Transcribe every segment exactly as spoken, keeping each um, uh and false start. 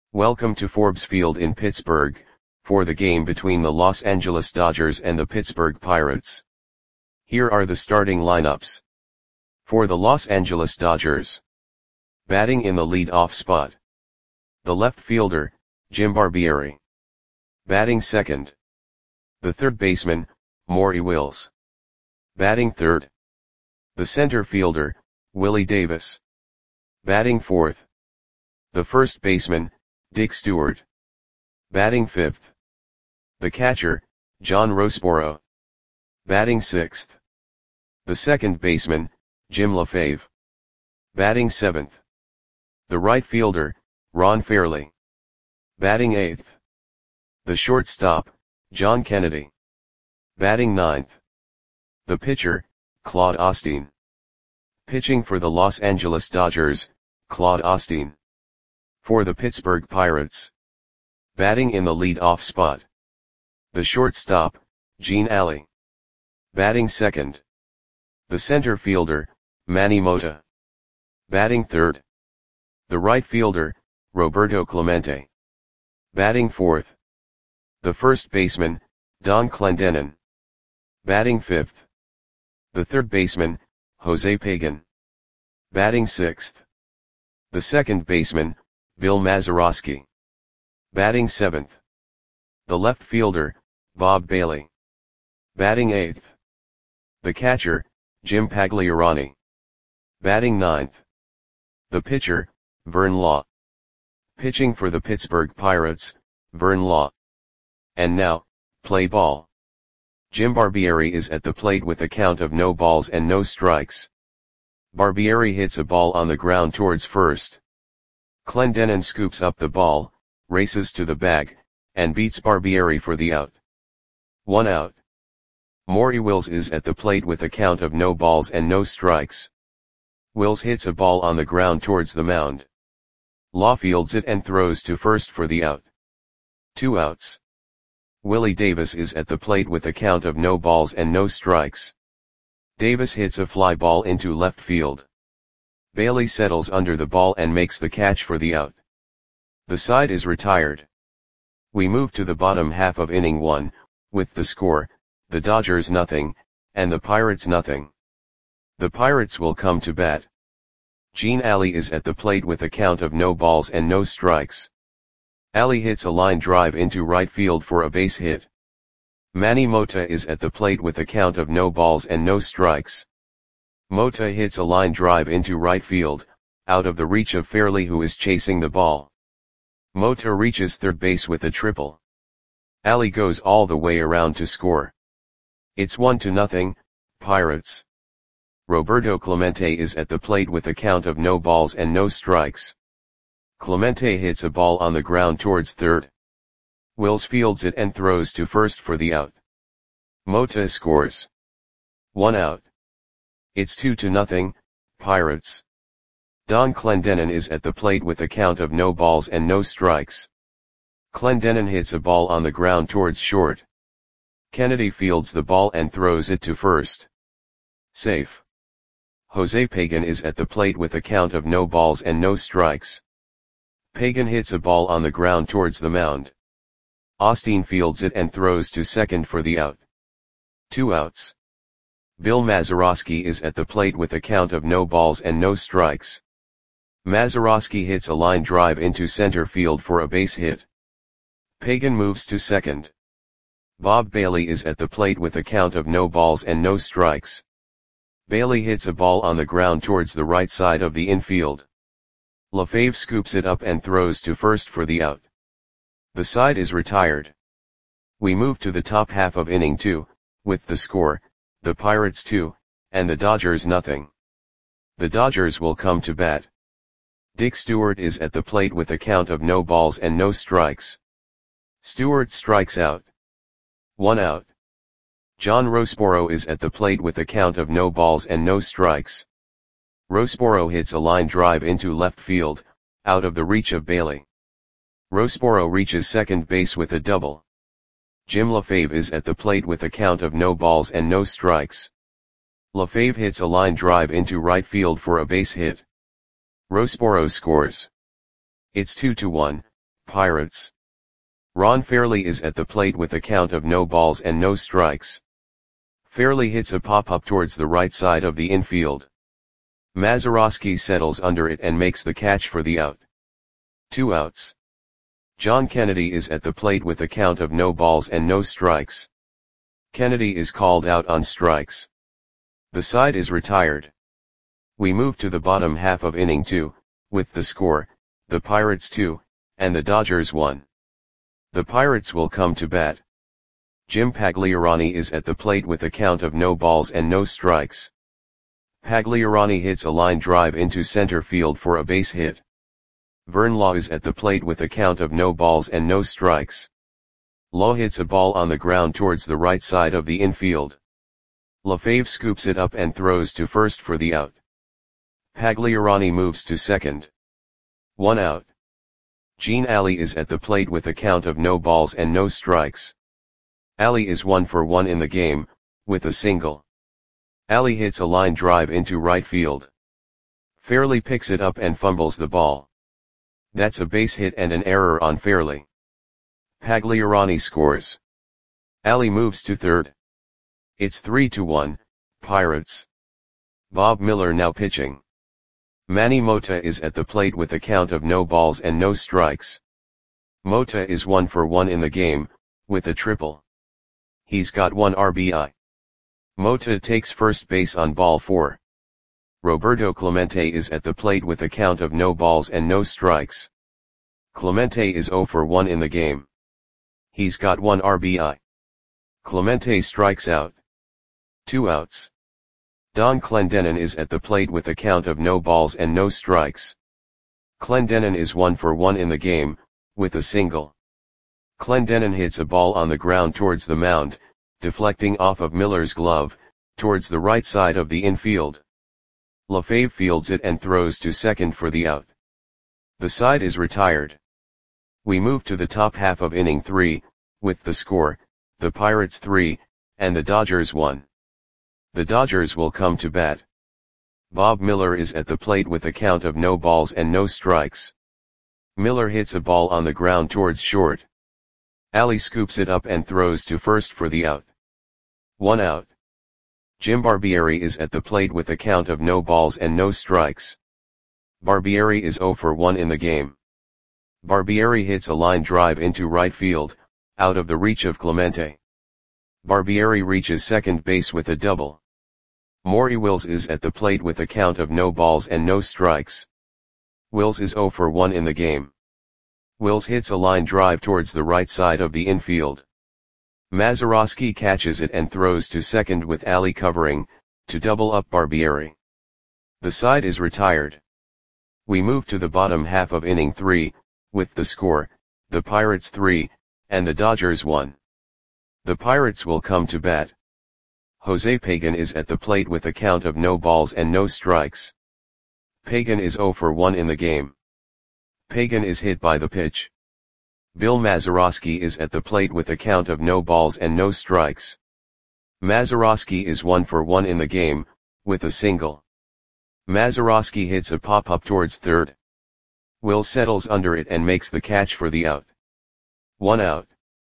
Welcome to Forbes Field in Pittsburgh, for the game between the Los Angeles Dodgers and the Pittsburgh Pirates. Here are the starting lineups. For the Los Angeles Dodgers. Batting in the lead-off spot. The left fielder, Jim Barbieri. Batting second. The third baseman, Maury Wills. Batting third. The center fielder, Willie Davis. Batting fourth. The first baseman, Dick Stewart. Batting fifth. The catcher, John Roseboro. Batting sixth. The second baseman, Jim LaFave. Batting seventh. The right fielder, Ron Fairly. Batting eighth. The shortstop, John Kennedy. Batting ninth. The pitcher, Claude Osteen. Pitching for the Los Angeles Dodgers, Claude Osteen. For the Pittsburgh Pirates. Batting in the lead-off spot. The shortstop, Gene Alley. Batting second. The center fielder, Manny Mota. Batting third. The right fielder, Roberto Clemente. Batting fourth. The first baseman, Don Clendenon. Batting fifth. The third baseman, Jose Pagan. Batting sixth. The second baseman, Bill Mazeroski. Batting seventh. The left fielder, Bob Bailey. Batting eighth. The catcher, Jim Pagliarani. Batting ninth. The pitcher, Vern Law. Pitching for the Pittsburgh Pirates, Vern Law. And now, play ball. Jim Barbieri is at the plate with a count of no balls and no strikes. Barbieri hits a ball on the ground towards first. Clendenon scoops up the ball, races to the bag, and beats Barbieri for the out. One out. Maury Wills is at the plate with a count of no balls and no strikes. Wills hits a ball on the ground towards the mound. Law fields it and throws to first for the out. Two outs. Willie Davis is at the plate with a count of no balls and no strikes. Davis hits a fly ball into left field. Bailey settles under the ball and makes the catch for the out. The side is retired. We move to the bottom half of inning one, with the score, the Dodgers nothing, and the Pirates nothing. The Pirates will come to bat. Gene Alley is at the plate with a count of no balls and no strikes. Alley hits a line drive into right field for a base hit. Manny Mota is at the plate with a count of no balls and no strikes. Mota hits a line drive into right field, out of the reach of Fairly, who is chasing the ball. Mota reaches third base with a triple. Alley goes all the way around to score. It's one to nothing, Pirates. Roberto Clemente is at the plate with a count of no balls and no strikes. Clemente hits a ball on the ground towards third. Wills fields it and throws to first for the out. Mota scores. One out. It's two to nothing, Pirates. Don Clendenon is at the plate with a count of no balls and no strikes. Clendenon hits a ball on the ground towards short. Kennedy fields the ball and throws it to first. Safe. Jose Pagan is at the plate with a count of no balls and no strikes. Pagan hits a ball on the ground towards the mound. Osteen fields it and throws to second for the out. Two outs. Bill Mazeroski is at the plate with a count of no balls and no strikes. Mazeroski hits a line drive into center field for a base hit. Pagan moves to second. Bob Bailey is at the plate with a count of no balls and no strikes. Bailey hits a ball on the ground towards the right side of the infield. LaFave scoops it up and throws to first for the out. The side is retired. We move to the top half of inning two, with the score, the Pirates two, and the Dodgers nothing. The Dodgers will come to bat. Dick Stewart is at the plate with a count of no balls and no strikes. Stewart strikes out. One out. John Roseboro is at the plate with a count of no balls and no strikes. Roseboro hits a line drive into left field, out of the reach of Bailey. Roseboro reaches second base with a double. Jim LaFave is at the plate with a count of no balls and no strikes. LaFave hits a line drive into right field for a base hit. Roseboro scores. It's two to one, Pirates. Ron Fairley is at the plate with a count of no balls and no strikes. Fairley hits a pop-up towards the right side of the infield. Mazeroski settles under it and makes the catch for the out. Two outs. John Kennedy is at the plate with a count of no balls and no strikes. Kennedy is called out on strikes. The side is retired. We move to the bottom half of inning two, with the score, the Pirates two, and the Dodgers one. The Pirates will come to bat. Jim Pagliarani is at the plate with a count of no balls and no strikes. Pagliarani hits a line drive into center field for a base hit. Vern Law is at the plate with a count of no balls and no strikes. Law hits a ball on the ground towards the right side of the infield. LaFave scoops it up and throws to first for the out. Pagliarani moves to second. One out. Gene Alley is at the plate with a count of no balls and no strikes. Alley is one for one in the game, with a single. Alley hits a line drive into right field. Fairley picks it up and fumbles the ball. That's a base hit and an error on Fairley. Pagliarani scores. Alley moves to third. It's three to one, Pirates. Bob Miller now pitching. Manny Mota is at the plate with a count of no balls and no strikes. Mota is one for one in the game, with a triple. He's got one R B I. Mota takes first base on ball four. Roberto Clemente is at the plate with a count of no balls and no strikes. Clemente is zero for one in the game. He's got one R B I. Clemente strikes out. Two outs. Don Clendenon is at the plate with a count of no balls and no strikes. Clendenon is one for one in the game, with a single. Clendenon hits a ball on the ground towards the mound, deflecting off of Miller's glove, towards the right side of the infield. LaFave fields it and throws to second for the out. The side is retired. We move to the top half of inning three, with the score, the Pirates three, and the Dodgers one. The Dodgers will come to bat. Bob Miller is at the plate with a count of no balls and no strikes. Miller hits a ball on the ground towards short. Alley scoops it up and throws to first for the out. One out. Jim Barbieri is at the plate with a count of no balls and no strikes. Barbieri is zero for one in the game. Barbieri hits a line drive into right field, out of the reach of Clemente. Barbieri reaches second base with a double. Maury Wills is at the plate with a count of no balls and no strikes. Wills is zero for one in the game. Wills hits a line drive towards the right side of the infield. Mazeroski catches it and throws to second with Alley covering, to double up Barbieri. The side is retired. We move to the bottom half of inning three, with the score, the Pirates three, and the Dodgers one. The Pirates will come to bat. Jose Pagan is at the plate with a count of no balls and no strikes. Pagan is zero for one in the game. Pagan is hit by the pitch. Bill Mazeroski is at the plate with a count of no balls and no strikes. Mazeroski is one for one in the game, with a single. Mazeroski hits a pop-up towards third. Will settles under it and makes the catch for the out. One out.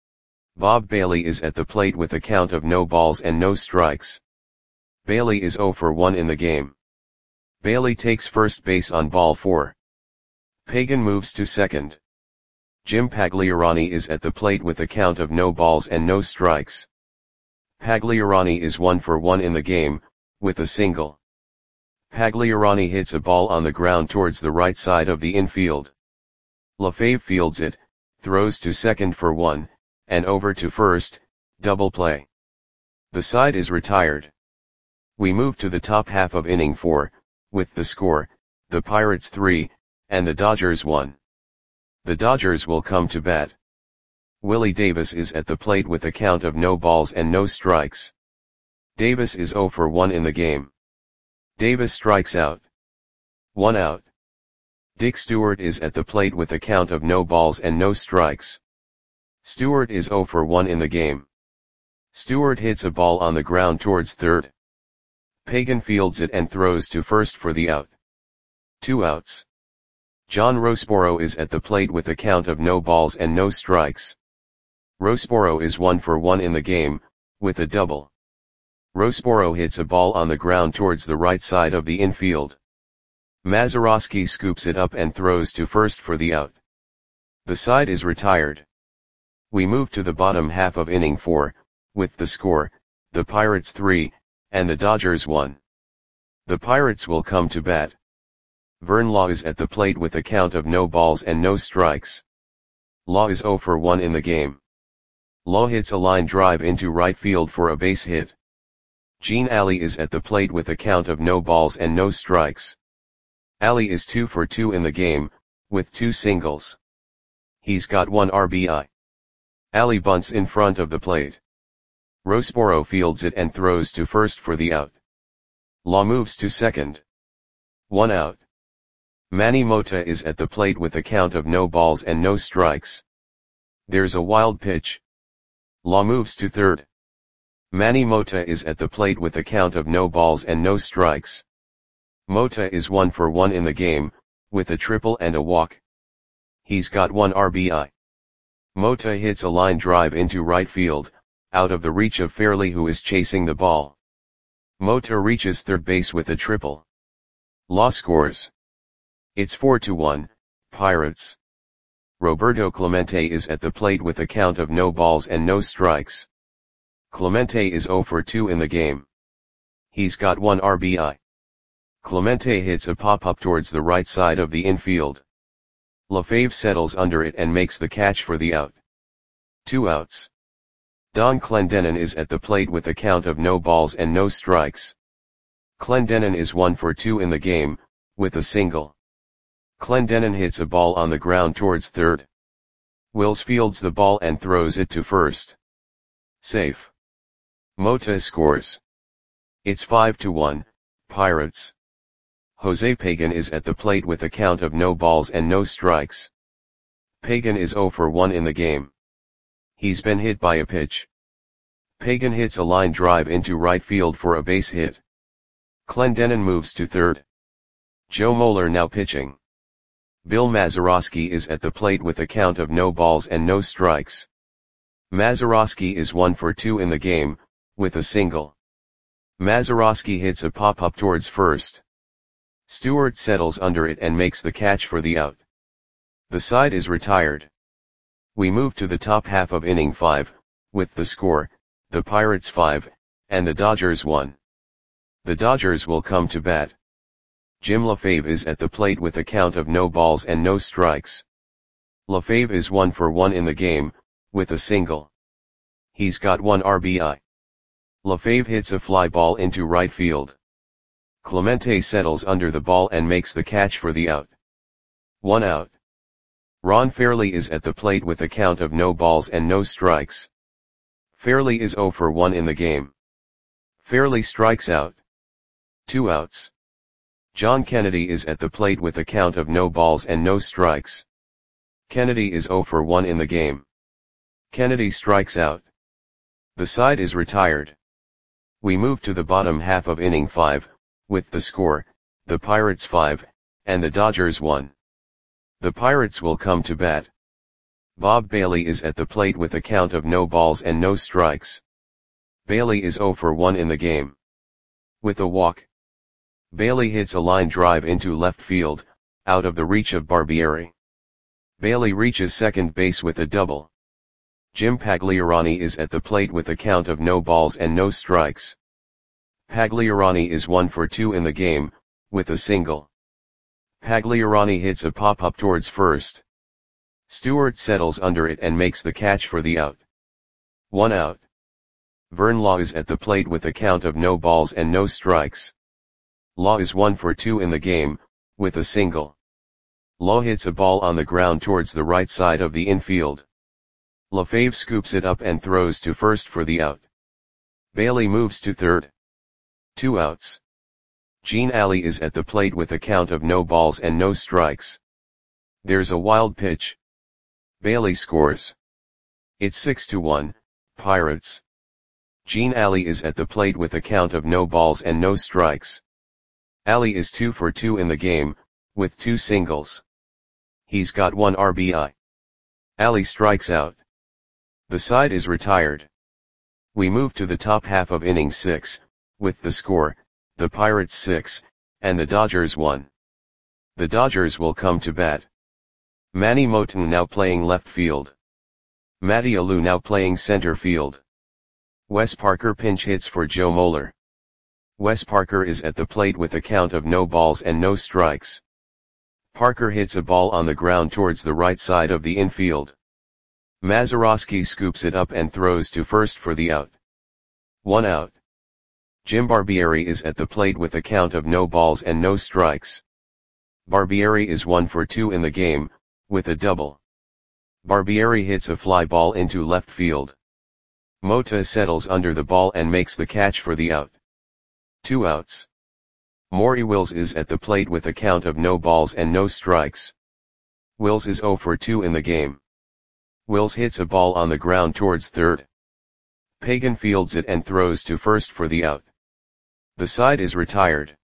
Bob Bailey is at the plate with a count of no balls and no strikes. Bailey is zero for one in the game. Bailey takes first base on ball four. Pagan moves to second. Jim Pagliarani is at the plate with a count of no balls and no strikes. Pagliarani is one for one in the game, with a single. Pagliarani hits a ball on the ground towards the right side of the infield. LaFave fields it, throws to second for one, and over to first, double play. The side is retired. We move to the top half of inning four, with the score, the Pirates three, and the Dodgers one. The Dodgers will come to bat. Willie Davis is at the plate with a count of no balls and no strikes. Davis is zero for one in the game. Davis strikes out. One out. Dick Stewart is at the plate with a count of no balls and no strikes. Stewart is zero for one in the game. Stewart hits a ball on the ground towards third. Pagan fields it and throws to first for the out. Two outs. John Rossborough is at the plate with a count of no balls and no strikes. Rossborough is one for one in the game, with a double. Rossborough hits a ball on the ground towards the right side of the infield. Mazeroski scoops it up and throws to first for the out. The side is retired. We move to the bottom half of inning four, with the score, the Pirates three, and the Dodgers one. The Pirates will come to bat. Vern Law is at the plate with a count of no balls and no strikes. Law is zero for one in the game. Law hits a line drive into right field for a base hit. Gene Alley is at the plate with a count of no balls and no strikes. Alley is two for two in the game, with two singles. He's got one R B I. Alley bunts in front of the plate. Rossborough fields it and throws to first for the out. Law moves to second. One out. Manny Mota is at the plate with a count of no balls and no strikes. There's a wild pitch. Law moves to third. Manny Mota is at the plate with a count of no balls and no strikes. Mota is one for one in the game, with a triple and a walk. He's got one R B I. Mota hits a line drive into right field, out of the reach of Fairley, who is chasing the ball. Mota reaches third base with a triple. Law scores. It's four to one, Pirates. Roberto Clemente is at the plate with a count of no balls and no strikes. Clemente is zero for two in the game. He's got one R B I. Clemente hits a pop-up towards the right side of the infield. LaFave settles under it and makes the catch for the out. Two outs. Don Clendenon is at the plate with a count of no balls and no strikes. Clendenon is one for two in the game, with a single. Clendenon hits a ball on the ground towards third. Wills fields the ball and throws it to first. Safe. Mota scores. It's five to one, Pirates. Jose Pagan is at the plate with a count of no balls and no strikes. Pagan is zero for one in the game. He's been hit by a pitch. Pagan hits a line drive into right field for a base hit. Clendenon moves to third. Joe Moeller now pitching. Bill Mazeroski is at the plate with a count of no balls and no strikes. Mazeroski is one for two in the game, with a single. Mazeroski hits a pop-up towards first. Stewart settles under it and makes the catch for the out. The side is retired. We move to the top half of inning five, with the score, the Pirates five, and the Dodgers one. The Dodgers will come to bat. Jim LaFave is at the plate with a count of no balls and no strikes. LaFave is one for one in the game, with a single. He's got one R B I. LaFave hits a fly ball into right field. Clemente settles under the ball and makes the catch for the out. One out. Ron Fairley is at the plate with a count of no balls and no strikes. Fairley is zero for one in the game. Fairley strikes out. Two outs. John Kennedy is at the plate with a count of no balls and no strikes. Kennedy is zero for one in the game. Kennedy strikes out. The side is retired. We move to the bottom half of inning five, with the score, the Pirates five, and the Dodgers one. The Pirates will come to bat. Bob Bailey is at the plate with a count of no balls and no strikes. Bailey is zero for one in the game. With a walk. Bailey hits a line drive into left field, out of the reach of Barbieri. Bailey reaches second base with a double. Jim Pagliarani is at the plate with a count of no balls and no strikes. Pagliarani is one for two in the game, with a single. Pagliarani hits a pop-up towards first. Stewart settles under it and makes the catch for the out. One out. Vern Law is at the plate with a count of no balls and no strikes. Law is one for two in the game, with a single. Law hits a ball on the ground towards the right side of the infield. LaFave scoops it up and throws to first for the out. Bailey moves to third. Two outs. Gene Alley is at the plate with a count of no balls and no strikes. There's a wild pitch. Bailey scores. It's six to one, Pirates. Gene Alley is at the plate with a count of no balls and no strikes. Alley is two for two in the game, with two singles. He's got one R B I. Ali strikes out. The side is retired. We move to the top half of inning six, with the score, the Pirates six, and the Dodgers one. The Dodgers will come to bat. Manny Moton now playing left field. Matty Alou now playing center field. Wes Parker pinch hits for Joe Moeller. Wes Parker is at the plate with a count of no balls and no strikes. Parker hits a ball on the ground towards the right side of the infield. Mazeroski scoops it up and throws to first for the out. One out. Jim Barbieri is at the plate with a count of no balls and no strikes. Barbieri is one for two in the game, with a double. Barbieri hits a fly ball into left field. Mota settles under the ball and makes the catch for the out. Two outs. Maury Wills is at the plate with a count of no balls and no strikes. Wills is zero for two in the game. Wills hits a ball on the ground towards third. Pagan fields it and throws to first for the out. The side is retired.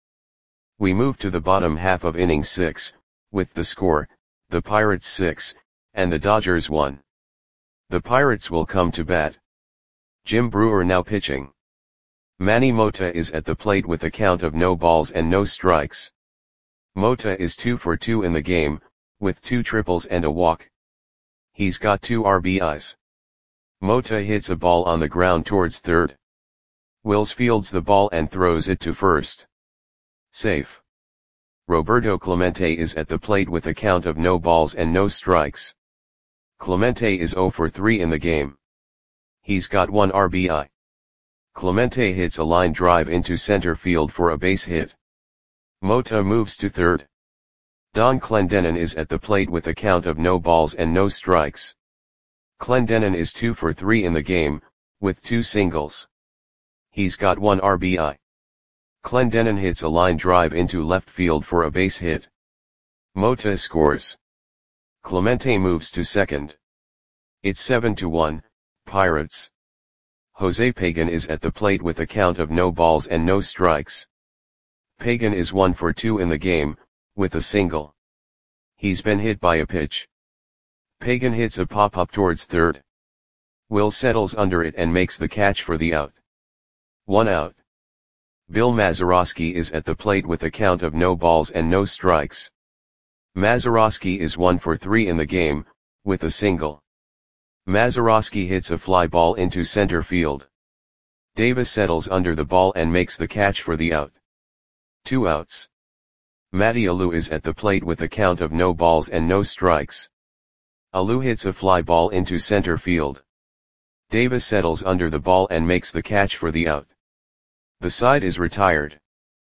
We move to the bottom half of inning six, with the score, the Pirates six, and the Dodgers one. The Pirates will come to bat. Jim Brewer now pitching. Manny Mota is at the plate with a count of no balls and no strikes. Mota is two for two in the game, with two triples and a walk. He's got two R B Is. Mota hits a ball on the ground towards third. Wills fields the ball and throws it to first. Safe. Roberto Clemente is at the plate with a count of no balls and no strikes. Clemente is zero for three in the game. He's got one R B I. Clemente hits a line drive into center field for a base hit. Mota moves to third. Don Clendenon is at the plate with a count of no balls and no strikes. Clendenon is two for three in the game, with two singles. He's got one R B I. Clendenon hits a line drive into left field for a base hit. Mota scores. Clemente moves to second. It's seven to one, Pirates. Jose Pagan is at the plate with a count of no balls and no strikes. Pagan is one for two in the game, with a single. He's been hit by a pitch. Pagan hits a pop-up towards third. Will settles under it and makes the catch for the out. One out. Bill Mazeroski is at the plate with a count of no balls and no strikes. Mazeroski is one for three in the game, with a single. Mazeroski hits a fly ball into center field. Davis settles under the ball and makes the catch for the out. Two outs. Matty Alou is at the plate with a count of no balls and no strikes. Alou hits a fly ball into center field. Davis settles under the ball and makes the catch for the out. The side is retired.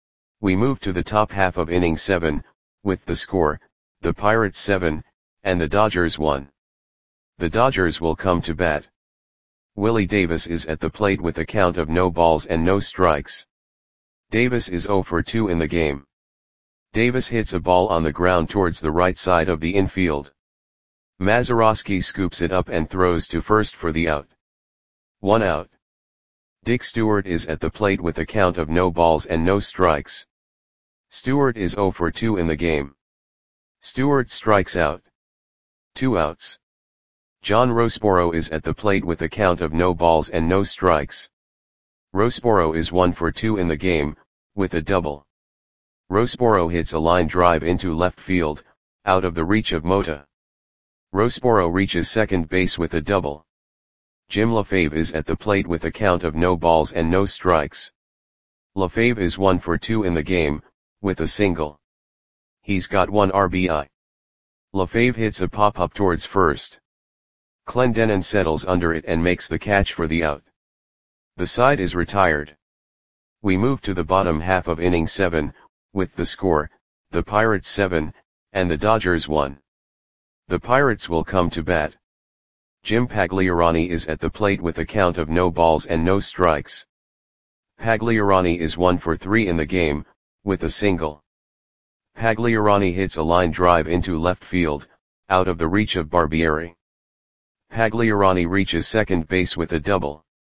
We move to the top half of inning seven, with the score, the Pirates seven, and the Dodgers one. The Dodgers will come to bat. Willie Davis is at the plate with a count of no balls and no strikes. Davis is zero for two in the game. Davis hits a ball on the ground towards the right side of the infield. Mazeroski scoops it up and throws to first for the out. One out. Dick Stewart is at the plate with a count of no balls and no strikes. Stewart is zero for two in the game. Stewart strikes out. Two outs. John Rosboro is at the plate with a count of no balls and no strikes. Rosboro is one for two in the game, with a double. Rosboro hits a line drive into left field, out of the reach of Mota. Rosboro reaches second base with a double. Jim LaFave is at the plate with a count of no balls and no strikes. LaFave is one for two in the game, with a single. He's got one R B I. LaFave hits a pop-up towards first. Clendenon settles under it and makes the catch for the out. The side is retired. We move to the bottom half of inning seven, with the score, the Pirates seven, and the Dodgers one. The Pirates will come to bat. Jim Pagliarani is at the plate with a count of no balls and no strikes. Pagliarani is one for three in the game, with a single. Pagliarani hits a line drive into left field, out of the reach of Barbieri. Pagliarani reaches second base with a double.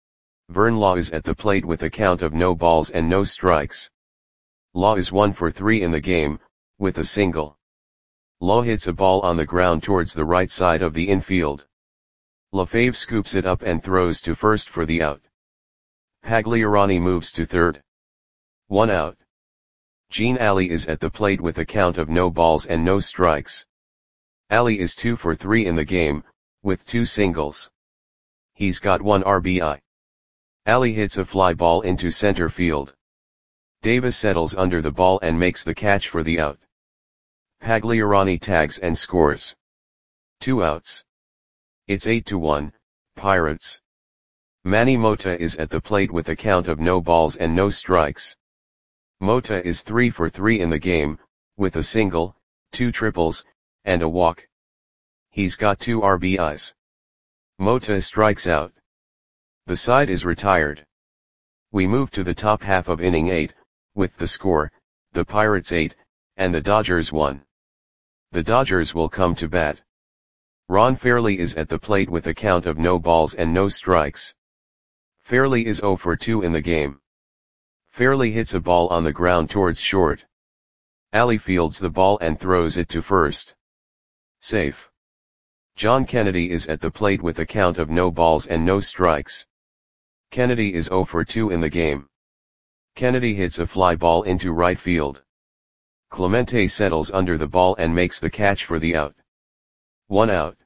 Vern Law is at the plate with a count of no balls and no strikes. Law is one for three in the game, with a single. Law hits a ball on the ground towards the right side of the infield. LaFave scoops it up and throws to first for the out. Pagliarani moves to third. One out. Gene Ali is at the plate with a count of no balls and no strikes. Ali is two for three in the game, with two singles. He's got one R B I. Ali hits a fly ball into center field. Davis settles under the ball and makes the catch for the out. Pagliarani tags and scores. Two outs. It's eight to one, Pirates. Manny Mota is at the plate with a count of no balls and no strikes. Mota is three for three in the game, with a single, two triples, and a walk. He's got two R B Is. Mota strikes out. The side is retired. We move to the top half of inning eight, with the score, the Pirates eight, and the Dodgers one. The Dodgers will come to bat. Ron Fairly is at the plate with a count of no balls and no strikes. Fairly is zero for two in the game. Fairly hits a ball on the ground towards short. Ali fields the ball and throws it to first. Safe. John Kennedy is at the plate with a count of no balls and no strikes. Kennedy is zero for two in the game. Kennedy hits a fly ball into right field. Clemente settles under the ball and makes the catch for the out. One out.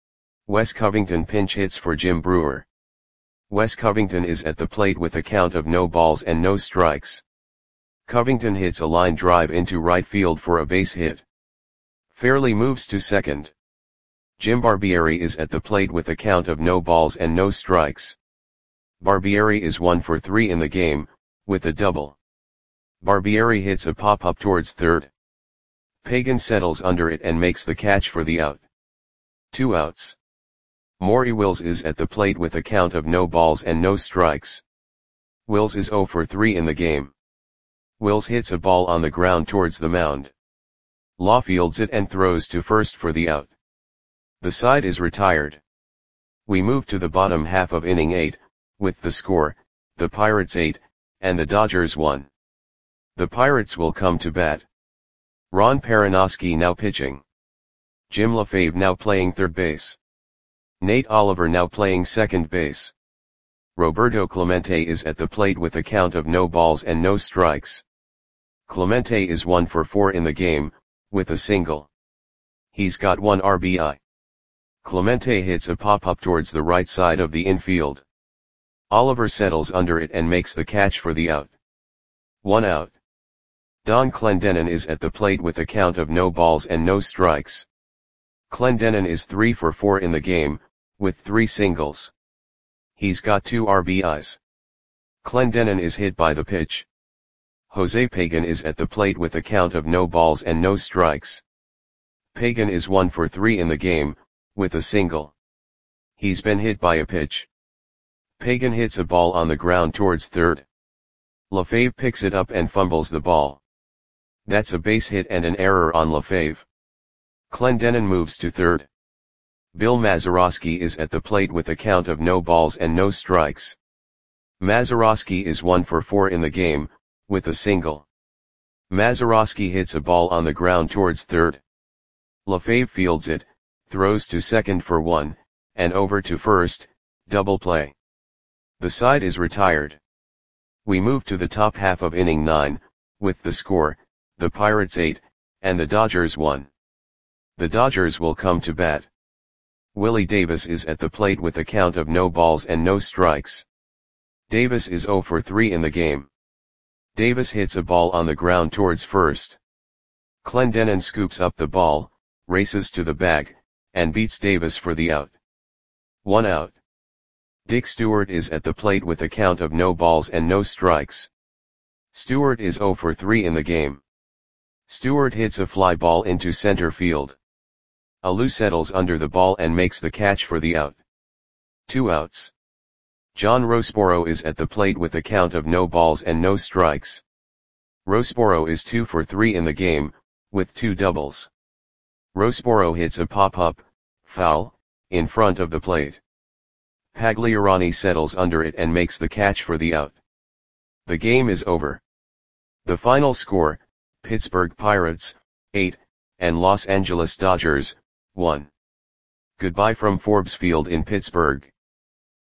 Wes Covington pinch hits for Jim Brewer. Wes Covington is at the plate with a count of no balls and no strikes. Covington hits a line drive into right field for a base hit. Fairly moves to second. Jim Barbieri is at the plate with a count of no balls and no strikes. Barbieri is one for three in the game, with a double. Barbieri hits a pop-up towards third. Pagan settles under it and makes the catch for the out. Two outs. Maury Wills is at the plate with a count of no balls and no strikes. Wills is zero for three in the game. Wills hits a ball on the ground towards the mound. Law fields it and throws to first for the out. The side is retired. We move to the bottom half of inning eight, with the score, the Pirates eight, and the Dodgers one. The Pirates will come to bat. Ron Perinoski now pitching. Jim LaFave now playing third base. Nate Oliver now playing second base. Roberto Clemente is at the plate with a count of no balls and no strikes. Clemente is one for four in the game, with a single. He's got one R B I. Clemente hits a pop-up towards the right side of the infield. Oliver settles under it and makes the catch for the out. One out. Don Clendenon is at the plate with a count of no balls and no strikes. Clendenon is three for four in the game, with three singles. He's got two R B Is. Clendenon is hit by the pitch. Jose Pagan is at the plate with a count of no balls and no strikes. Pagan is one for three in the game, with a single. He's been hit by a pitch. Pagan hits a ball on the ground towards third. LaFave picks it up and fumbles the ball. That's a base hit and an error on LaFave. Clendenon moves to third. Bill Mazeroski is at the plate with a count of no balls and no strikes. Mazeroski is one for four in the game, with a single. Mazeroski hits a ball on the ground towards third. LaFave fields it, throws to second for one, and over to first, double play. The side is retired. We move to the top half of inning nine, with the score, the Pirates eight, and the Dodgers one. The Dodgers will come to bat. Willie Davis is at the plate with a count of no balls and no strikes. Davis is zero for three in the game. Davis hits a ball on the ground towards first. Clendenon scoops up the ball, races to the bag, and beats Davis for the out. One out. Dick Stewart is at the plate with a count of no balls and no strikes. Stewart is zero for three in the game. Stewart hits a fly ball into center field. Alou settles under the ball and makes the catch for the out. Two outs. John Rosporo is at the plate with a count of no balls and no strikes. Rosporo is two for three in the game, with two doubles. Rosporo hits a pop-up, foul, in front of the plate. Pagliarani settles under it and makes the catch for the out. The game is over. The final score, Pittsburgh Pirates, eight, and Los Angeles Dodgers, one. Goodbye from Forbes Field in Pittsburgh.